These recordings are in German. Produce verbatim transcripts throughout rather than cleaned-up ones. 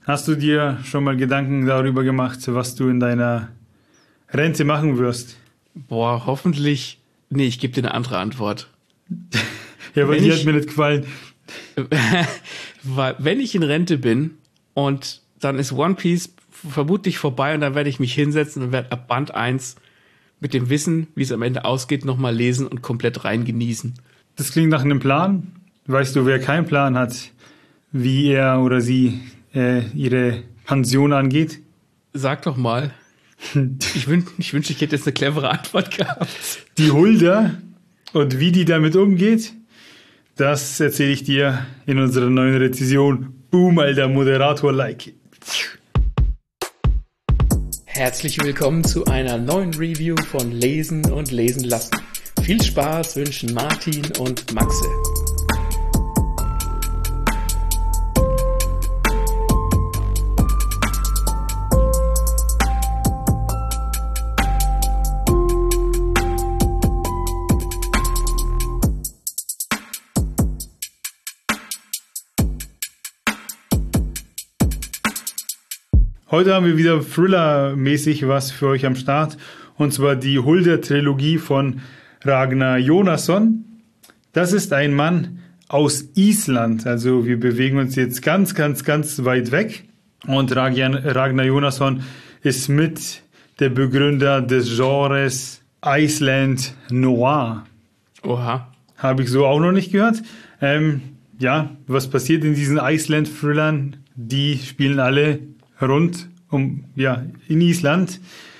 Hast du dir schon mal Gedanken darüber gemacht, was du in deiner Rente machen wirst? Boah, hoffentlich... Nee, ich gebe dir eine andere Antwort. Ja, weil Wenn die ich- hat mir nicht gefallen. Weil, wenn ich in Rente bin und dann ist One Piece vermutlich vorbei und dann werde ich mich hinsetzen und werde ab Band eins mit dem Wissen, wie es am Ende ausgeht, nochmal lesen und komplett rein genießen. Das klingt nach einem Plan. Weißt du, wer keinen Plan hat, wie er oder sie äh, ihre Pension angeht? Sag doch mal. Ich, wün ich wünschte, ich hätte jetzt eine clevere Antwort gehabt. Die Hulda und wie die damit umgeht, das erzähle ich dir in unserer neuen Rezession. Boom, alter Moderator-like. Herzlich willkommen zu einer neuen Review von Lesen und Lesen lassen. Viel Spaß wünschen Martin und Maxe. Heute haben wir wieder Thriller-mäßig was für euch am Start. Und zwar die Hulda-Trilogie von Ragnar Jónasson. Das ist ein Mann aus Island. Also wir bewegen uns jetzt ganz, ganz, ganz weit weg. Und Ragnar Jónasson ist mit der Begründer des Genres Iceland Noir. Oha. Habe ich so auch noch nicht gehört. Ähm, ja, was passiert in diesen Iceland-Thrillern? Die spielen alle rund um, ja, in Island,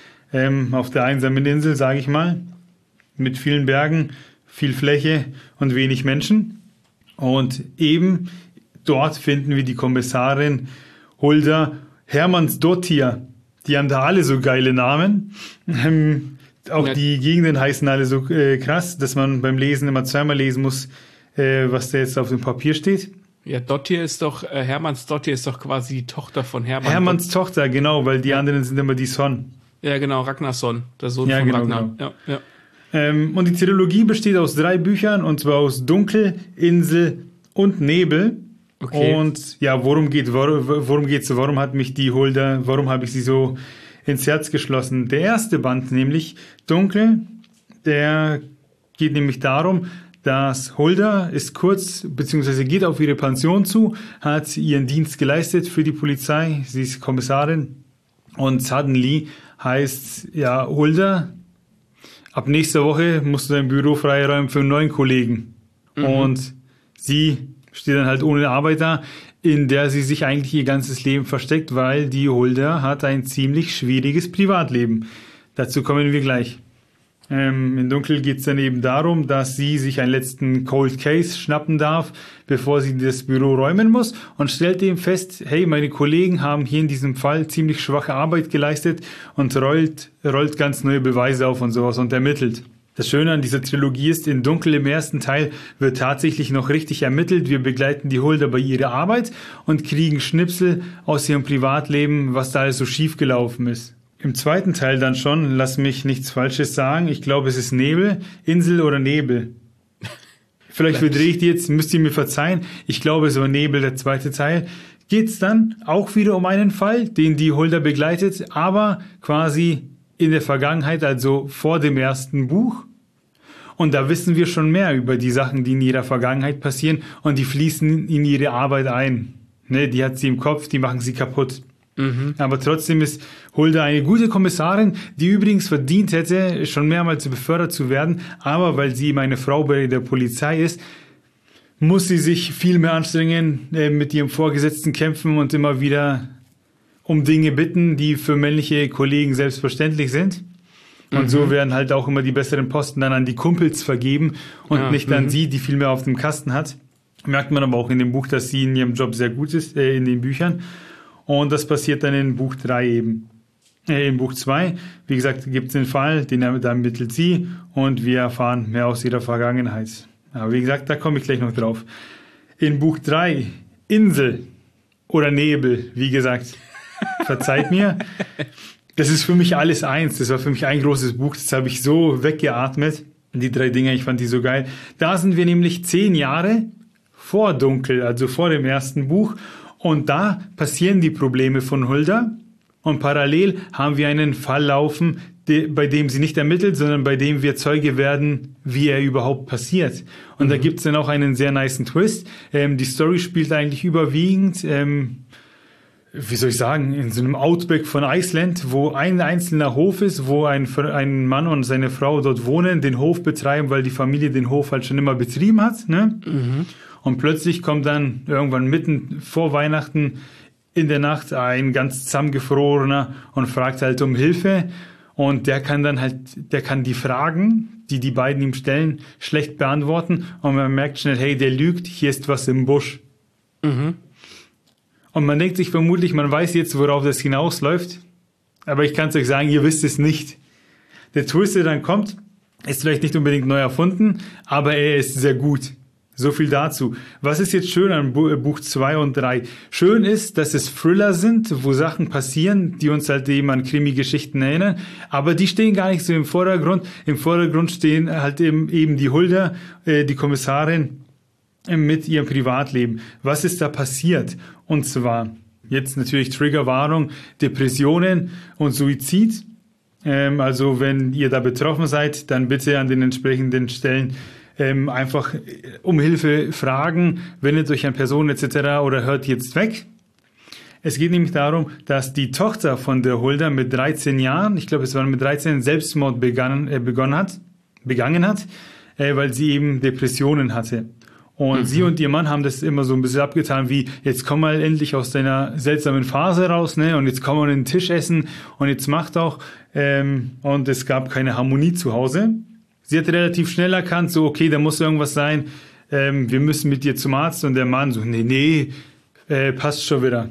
ähm, auf der einsamen Insel, sage ich mal, mit vielen Bergen, viel Fläche und wenig Menschen. Und eben dort finden wir die Kommissarin Hulda Hermannsdottir. Die haben da alle so geile Namen. Ähm, auch Ja. die Gegenden heißen alle so äh, krass, dass man beim Lesen immer zweimal lesen muss, äh, was da jetzt auf dem Papier steht. Ja, Dottir ist doch, äh, Hermanns Dottir ist doch quasi die Tochter von Hermann. Hermanns Tochter, genau, weil die anderen sind immer die Son. Ja, genau, Ragnarsson, der Sohn Ja, von genau, Ragnar. genau. Ja, ja. Ähm, und die Trilogie besteht aus drei Büchern, und zwar aus Dunkel, Insel und Nebel. Okay. Und ja, worum geht, worum, worum geht's? Warum hat mich die Hulda, warum habe ich sie so ins Herz geschlossen? Der erste Band, nämlich Dunkel, der geht nämlich darum, dass Hulda ist kurz, beziehungsweise geht auf ihre Pension zu, hat ihren Dienst geleistet für die Polizei, sie ist Kommissarin, und suddenly heißt, ja, Hulda, ab nächster Woche musst du dein Büro freiräumen für einen neuen Kollegen. Mhm. Und sie steht dann halt ohne Arbeit da, in der sie sich eigentlich ihr ganzes Leben versteckt, weil die Hulda hat ein ziemlich schwieriges Privatleben. Dazu kommen wir gleich. Ähm, in Dunkel geht es dann eben darum, dass sie sich einen letzten Cold Case schnappen darf, bevor sie das Büro räumen muss, und stellt eben fest, hey, meine Kollegen haben hier in diesem Fall ziemlich schwache Arbeit geleistet, und rollt, rollt ganz neue Beweise auf und sowas und ermittelt. Das Schöne an dieser Trilogie ist, in Dunkel im ersten Teil wird tatsächlich noch richtig ermittelt. Wir begleiten die Hulda bei ihrer Arbeit und kriegen Schnipsel aus ihrem Privatleben, was da alles so schief gelaufen ist. Im zweiten Teil dann schon, lass mich nichts Falsches sagen, ich glaube, es ist Nebel, Insel oder Nebel. Vielleicht verdrehe ich die jetzt, müsst ihr mir verzeihen. Ich glaube, es war Nebel, der zweite Teil. Geht's dann auch wieder um einen Fall, den die Hulda begleitet, aber quasi in der Vergangenheit, also vor dem ersten Buch. Und da wissen wir schon mehr über die Sachen, die in ihrer Vergangenheit passieren, und die fließen in ihre Arbeit ein. Ne, die hat sie im Kopf, die machen sie kaputt. Mhm. Aber trotzdem ist Hulda eine gute Kommissarin, die übrigens verdient hätte, schon mehrmals befördert zu werden. Aber weil sie eben eine Frau bei der Polizei ist, muss sie sich viel mehr anstrengen, äh, mit ihrem Vorgesetzten kämpfen und immer wieder um Dinge bitten, die für männliche Kollegen selbstverständlich sind. Und Mhm. so werden halt auch immer die besseren Posten dann an die Kumpels vergeben und Ja, nicht an mhm. sie, die viel mehr auf dem Kasten hat. Merkt man aber auch in dem Buch, dass sie in ihrem Job sehr gut ist, äh, in den Büchern. Und das passiert dann in Buch drei eben. Äh, in Buch zwei, wie gesagt, gibt es den Fall, den er- da ermittelt sie, und wir erfahren mehr aus ihrer Vergangenheit. Aber wie gesagt, da komme ich gleich noch drauf. In Buch drei, Insel oder Nebel, wie gesagt, verzeiht mir. Das ist für mich alles eins. Das war für mich ein großes Buch. Das habe ich so weggeatmet. Die drei Dinge, ich fand die so geil. Da sind wir nämlich zehn Jahre vor Dunkel, also vor dem ersten Buch. Und da passieren die Probleme von Hulda. Und parallel haben wir einen Fall laufen, de, bei dem sie nicht ermittelt, sondern bei dem wir Zeuge werden, wie er überhaupt passiert. Und mhm. da gibt es dann auch einen sehr nicen Twist. Ähm, die Story spielt eigentlich überwiegend, ähm, wie soll ich sagen, in so einem Outback von Island, wo ein einzelner Hof ist, wo ein, ein Mann und seine Frau dort wohnen, den Hof betreiben, weil die Familie den Hof halt schon immer betrieben hat. Ne? Mhm. Und plötzlich kommt dann irgendwann mitten vor Weihnachten in der Nacht ein ganz zusammengefrorener und fragt halt um Hilfe. Und der kann dann halt, der kann die Fragen, die die beiden ihm stellen, schlecht beantworten. Und man merkt schnell, hey, der lügt, hier ist was im Busch. Mhm. Und man denkt sich vermutlich, man weiß jetzt, worauf das hinausläuft. Aber ich kann es euch sagen, ihr wisst es nicht. Der Twist, der dann kommt, ist vielleicht nicht unbedingt neu erfunden, aber er ist sehr gut. So viel dazu. Was ist jetzt schön an Buch zwei und drei? Schön ist, dass es Thriller sind, wo Sachen passieren, die uns halt eben an Krimi-Geschichten erinnern, aber die stehen gar nicht so im Vordergrund. Im Vordergrund stehen halt eben, eben die Hulda, äh, die Kommissarin, äh, mit ihrem Privatleben. Was ist da passiert? Und zwar, jetzt natürlich Triggerwarnung, Depressionen und Suizid. Ähm, also wenn ihr da betroffen seid, dann bitte an den entsprechenden Stellen Ähm, einfach um Hilfe fragen, wendet euch an Personen et cetera oder hört jetzt weg. Es geht nämlich darum, dass die Tochter von der Hulda mit dreizehn Jahren, ich glaube es war mit dreizehn, Selbstmord begann, äh, begonnen hat, begangen hat, äh, weil sie eben Depressionen hatte. Und mhm. sie und ihr Mann haben das immer so ein bisschen abgetan, wie jetzt komm mal endlich aus deiner seltsamen Phase raus, ne? Und jetzt komm mal an den Tisch essen und jetzt macht auch. Ähm, und es gab keine Harmonie zu Hause. Sie hat relativ schnell erkannt, so, okay, da muss irgendwas sein, ähm, wir müssen mit dir zum Arzt. Und der Mann so, nee, nee, äh, passt schon wieder.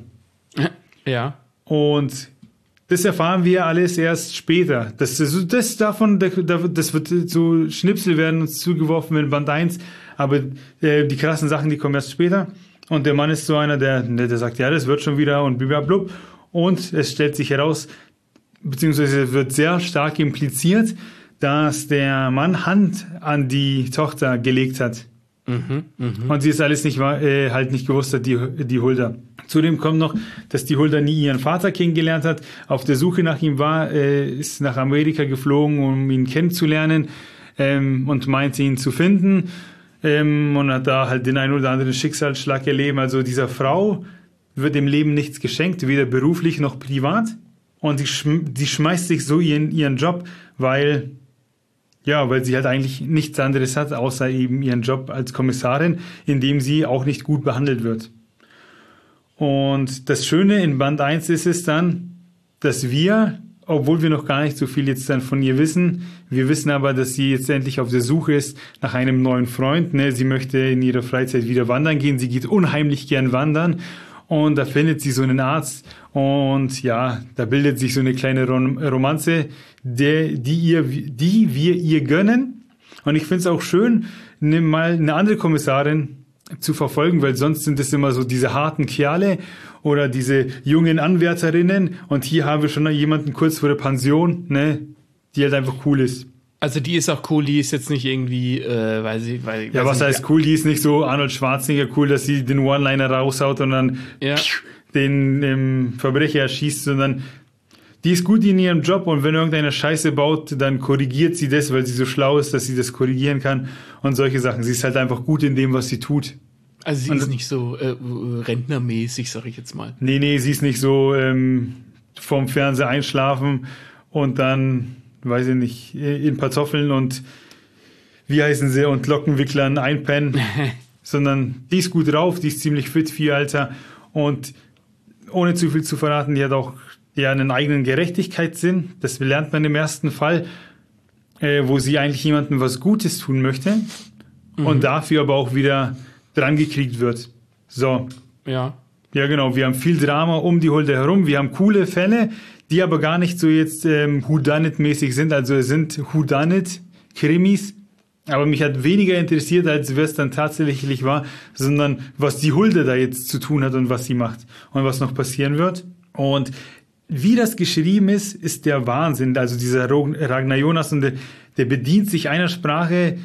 Ja. Und das erfahren wir alles erst später. Das, das, das davon, das wird so Schnipsel werden uns zugeworfen in Band eins, aber äh, die krassen Sachen, die kommen erst später. Und der Mann ist so einer, der, der sagt, ja, das wird schon wieder und blablabla. Und es stellt sich heraus, beziehungsweise wird sehr stark impliziert, dass der Mann Hand an die Tochter gelegt hat. Mhm, mh. Und sie es alles nicht äh, halt nicht gewusst hat, die, die Hulda. Zudem kommt noch, dass die Hulda nie ihren Vater kennengelernt hat, auf der Suche nach ihm war, äh, ist nach Amerika geflogen, um ihn kennenzulernen, ähm, und meinte, ihn zu finden, ähm, und hat da halt den einen oder anderen Schicksalsschlag erleben. Also dieser Frau wird im Leben nichts geschenkt, weder beruflich noch privat. Und die, schm- die schmeißt sich so ihren, ihren Job, weil Ja, weil sie halt eigentlich nichts anderes hat, außer eben ihren Job als Kommissarin, in dem sie auch nicht gut behandelt wird. Und das Schöne in Band eins ist es dann, dass wir, obwohl wir noch gar nicht so viel jetzt dann von ihr wissen, wir wissen aber, dass sie jetzt endlich auf der Suche ist nach einem neuen Freund. Ne? Sie möchte in ihrer Freizeit wieder wandern gehen, sie geht unheimlich gern wandern. Und da findet sie so einen Arzt und ja, da bildet sich so eine kleine Romanze, der, die, ihr, die wir ihr gönnen. Und ich finde es auch schön, ne, mal eine andere Kommissarin zu verfolgen, weil sonst sind es immer so diese harten Kerle oder diese jungen Anwärterinnen. Und hier haben wir schon jemanden kurz vor der Pension, ne, die halt einfach cool ist. Also die ist auch cool, die ist jetzt nicht irgendwie, äh, weil sie, weil ja, was heißt cool? Die ist nicht so Arnold Schwarzenegger cool, dass sie den One-Liner raushaut und dann ja. den ähm, Verbrecher erschießt, sondern die ist gut in ihrem Job und wenn irgendeiner Scheiße baut, dann korrigiert sie das, weil sie so schlau ist, dass sie das korrigieren kann und solche Sachen. Sie ist halt einfach gut in dem, was sie tut. Also sie und, ist nicht so äh, rentnermäßig, sag ich jetzt mal. Nee, nee, sie ist nicht so ähm, vorm Fernseher einschlafen und dann, weiß ich nicht, in Pantoffeln und wie heißen sie, und Lockenwicklern einpennen, sondern die ist gut drauf, die ist ziemlich fit für ihr Alter und ohne zu viel zu verraten, die hat auch ja einen eigenen Gerechtigkeitssinn. Das lernt man im ersten Fall, äh, wo sie eigentlich jemandem was Gutes tun möchte mhm. und dafür aber auch wieder dran gekriegt wird. So. Ja. Ja, genau. Wir haben viel Drama um die Hulda herum. Wir haben coole Fälle, die aber gar nicht so jetzt ähm, Whodunit-mäßig sind. Also es sind Whodunit-Krimis. Aber mich hat weniger interessiert, als wer es dann tatsächlich war, sondern was die Hulda da jetzt zu tun hat und was sie macht und was noch passieren wird. Und wie das geschrieben ist, ist der Wahnsinn. Also dieser Ragnar Jónasson, der, der bedient sich einer Sprache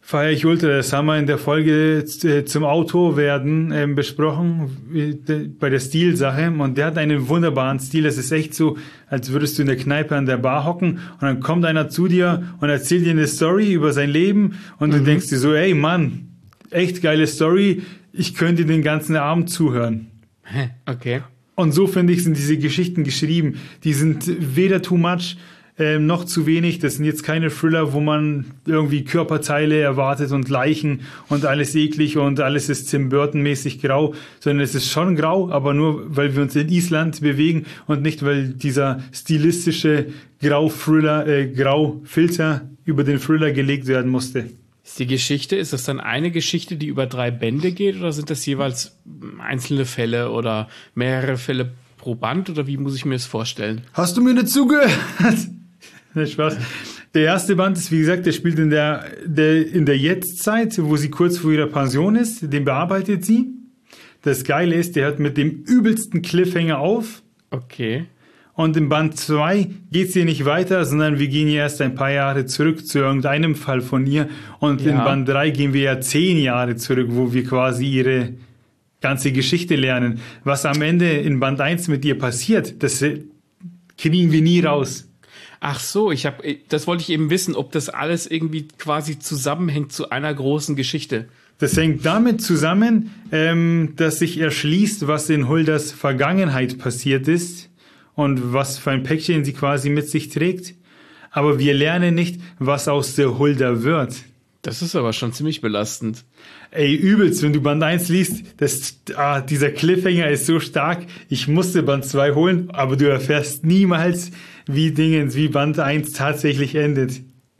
Feier ich ultra, das haben wir in der Folge zum Auto werden ähm, besprochen, bei der Stilsache. Und der hat einen wunderbaren Stil. Das ist echt so, als würdest du in der Kneipe an der Bar hocken und dann kommt einer zu dir und erzählt dir eine Story über sein Leben und mhm. du denkst dir so, ey Mann, echt geile Story, ich könnte den ganzen Abend zuhören. Okay. Und so, finde ich, sind diese Geschichten geschrieben. Die sind weder too much, Ähm, noch zu wenig. Das sind jetzt keine Thriller, wo man irgendwie Körperteile erwartet und Leichen und alles eklig und alles ist Tim Burton-mäßig grau, sondern es ist schon grau, aber nur, weil wir uns in Island bewegen und nicht, weil dieser stilistische Grau-Thriller, äh, Grau-Filter über den Thriller gelegt werden musste. Ist die Geschichte, ist das dann eine Geschichte, die über drei Bände geht oder sind das jeweils einzelne Fälle oder mehrere Fälle pro Band oder wie muss ich mir das vorstellen? Hast du mir nicht zugehört? Spaß. Der erste Band ist, wie gesagt, der spielt in der, der, in der Jetztzeit, wo sie kurz vor ihrer Pension ist. Den bearbeitet sie. Das Geile ist, der hört mit dem übelsten Cliffhanger auf. Okay. Und im Band zwei geht es hier nicht weiter, sondern wir gehen hier erst ein paar Jahre zurück zu irgendeinem Fall von ihr. Und ja. in Band drei gehen wir ja zehn Jahre zurück, wo wir quasi ihre ganze Geschichte lernen. Was am Ende in Band eins mit ihr passiert, das kriegen wir nie raus. Ach so, ich habe, das wollte ich eben wissen, ob das alles irgendwie quasi zusammenhängt zu einer großen Geschichte. Das hängt damit zusammen, ähm, dass sich erschließt, was in Hulders Vergangenheit passiert ist und was für ein Päckchen sie quasi mit sich trägt. Aber wir lernen nicht, was aus der Hulda wird. Das ist aber schon ziemlich belastend. Ey, übelst, wenn du Band eins liest, das, ah, dieser Cliffhanger ist so stark, ich musste Band zwei holen, aber du erfährst niemals, wie Dingens, wie Band eins tatsächlich endet.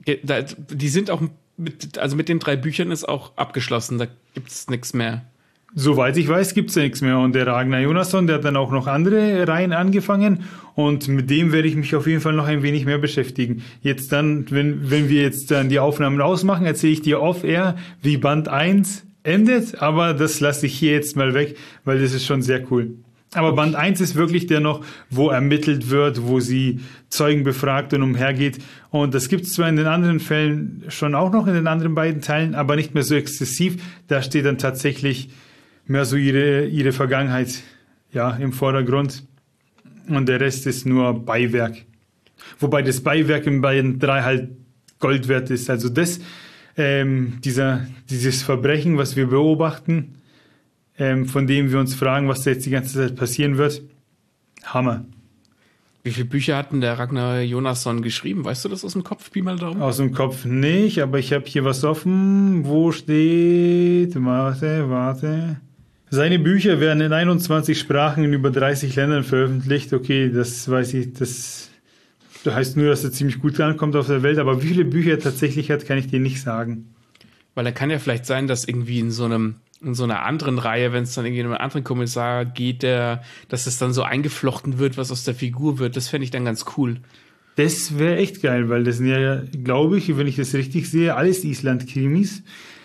Die sind auch, mit, also mit den drei Büchern ist auch abgeschlossen, da gibt's nichts mehr. Soweit ich weiß, gibt's ja nichts mehr. Und der Ragnar Jonasson, der hat dann auch noch andere Reihen angefangen und mit dem werde ich mich auf jeden Fall noch ein wenig mehr beschäftigen. Jetzt dann, wenn, wenn wir jetzt dann die Aufnahmen ausmachen, erzähle ich dir off-air, wie Band eins endet, aber das lasse ich hier jetzt mal weg, weil das ist schon sehr cool. Aber Band eins ist wirklich der noch, wo ermittelt wird, wo sie Zeugen befragt und umhergeht. Und das gibt es zwar in den anderen Fällen schon auch noch in den anderen beiden Teilen, aber nicht mehr so exzessiv. Da steht dann tatsächlich mehr so ihre, ihre Vergangenheit, ja, im Vordergrund. Und der Rest ist nur Beiwerk. Wobei das Beiwerk in Band drei halt Gold wert ist. Also das, ähm, dieser, dieses Verbrechen, was wir beobachten, ähm, von dem wir uns fragen, was da jetzt die ganze Zeit passieren wird. Hammer. Wie viele Bücher hat denn der Ragnar Jonasson geschrieben? Weißt du das aus dem Kopf? Pi mal Daumen? Aus dem Kopf nicht, aber ich habe hier was offen. Wo steht? Warte, warte. Seine Bücher werden in einundzwanzig Sprachen in über dreißig Ländern veröffentlicht. Okay, das weiß ich, das heißt nur, dass er ziemlich gut ankommt auf der Welt, aber wie viele Bücher er tatsächlich hat, kann ich dir nicht sagen. Weil er kann ja vielleicht sein, dass irgendwie in so einem in so einer anderen Reihe, wenn es dann irgendwie in einem anderen Kommissar geht, der, dass es dann so eingeflochten wird, was aus der Figur wird. Das fände ich dann ganz cool. Das wäre echt geil, weil das sind ja, glaube ich, wenn ich das richtig sehe, alles Island-Krimis.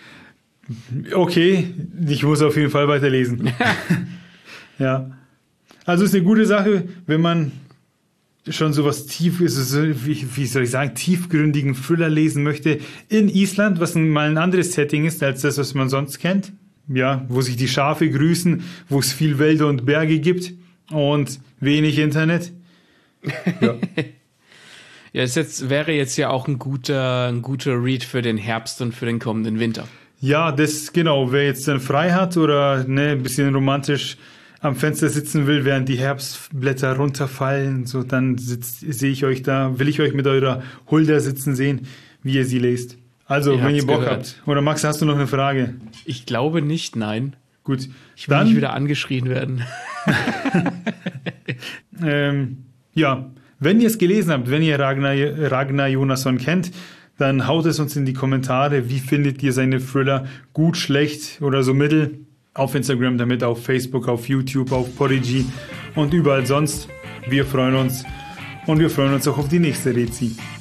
Okay, ich muss auf jeden Fall weiterlesen. Ja. Also ist eine gute Sache, wenn man schon sowas tief, wie, wie soll ich sagen, tiefgründigen Thriller lesen möchte in Island, was mal ein anderes Setting ist als das, was man sonst kennt. Ja, wo sich die Schafe grüßen, wo es viel Wälder und Berge gibt und wenig Internet. Ja. Ja, es jetzt, wäre jetzt ja auch ein guter, ein guter Read für den Herbst und für den kommenden Winter. Ja, das, genau. Wer jetzt dann frei hat oder ne, ein bisschen romantisch am Fenster sitzen will, während die Herbstblätter runterfallen, so dann sitzt, sehe ich euch da, will ich euch mit eurer Hulda sitzen sehen, wie ihr sie lest. Also, ihr wenn ihr Bock gehört. habt. Oder Max, hast du noch eine Frage? Ich glaube nicht, nein. Gut. Ich will dann nicht wieder angeschrien werden. ähm, ja, wenn ihr es gelesen habt, wenn ihr Ragnar, Ragnar Jonasson kennt, dann haut es uns in die Kommentare. Wie findet ihr seine Thriller? Gut, schlecht oder so mittel? Auf Instagram, damit auf Facebook, auf YouTube, auf Podigy und überall sonst. Wir freuen uns und wir freuen uns auch auf die nächste Rezi.